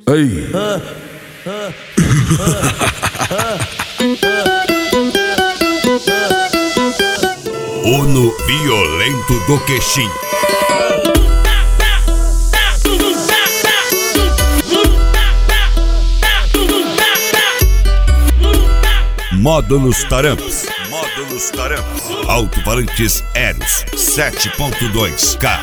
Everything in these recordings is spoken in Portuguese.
Aí. Uno violento do Queixinho. Módulos Taramps. Alto-falantes Eros 7.2K.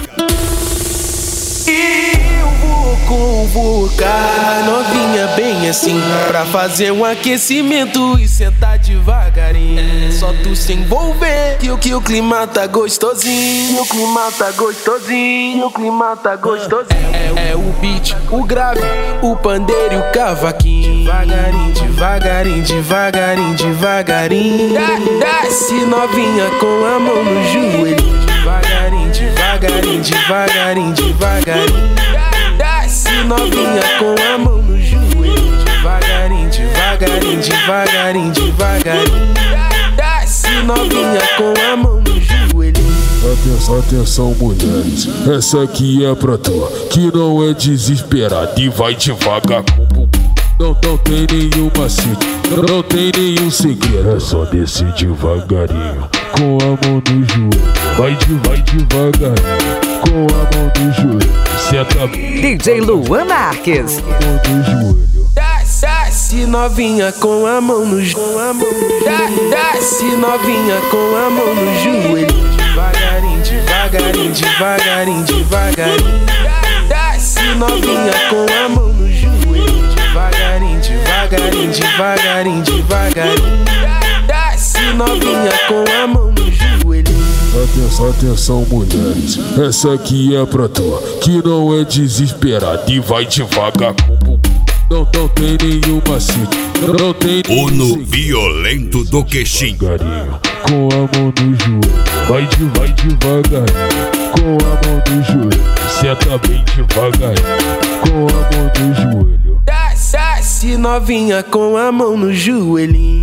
Eu vou convocar a novinha bem assim, pra fazer um aquecimento e sentar devagarinho. É só tu se envolver que o clima tá gostosinho. O clima tá gostosinho. É o beat, o grave, o pandeiro e o cavaquinho. Devagarinho. Desce novinha com a mão no joelho. Devagarinho. Desce novinha com a mão no joelho. Devagarinho. Desce novinha com a mão no joelho. Atenção mulheres, essa aqui é pra tu, que não é desesperada e vai devagar com o bumbum. Não tem nenhum macete, não tem nenhum segredo, é só descer devagarinho, com a mão no joelho. Vai devagarinho, com a mão no joelho. Senta DJ Luan Marques. Com a mão no joelho. Desce novinha com a mão no joelho. Desce novinha com a mão no joelho. Devagarinho. Desce novinha com a mão no joelho. Devagarinho. Desce novinha com a mão no joelho. Atenção mulheres, essa aqui é pra tu, que não é desesperada e vai devagar com o bumbum. Não tem nenhum macete, não tem nenhum Uno segredo. violento do Queixinho. Devagarinho, com a mão no joelho. Vai devagarinho, com a mão no joelho. Senta bem devagarinho, com a mão no joelho. Desce novinha com a mão no joelhinho.